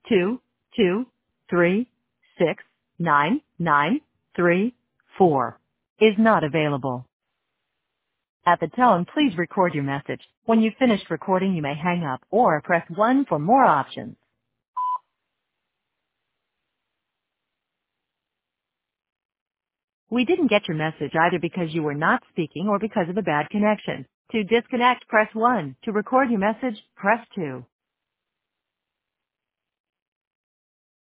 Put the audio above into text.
2236993 is not available. At the tone, please record your message. When you've finished recording, you may hang up or press 1 for more options. We didn't get your message either because you were not speaking or because of a bad connection. To disconnect, press 1. To record your message, press 2.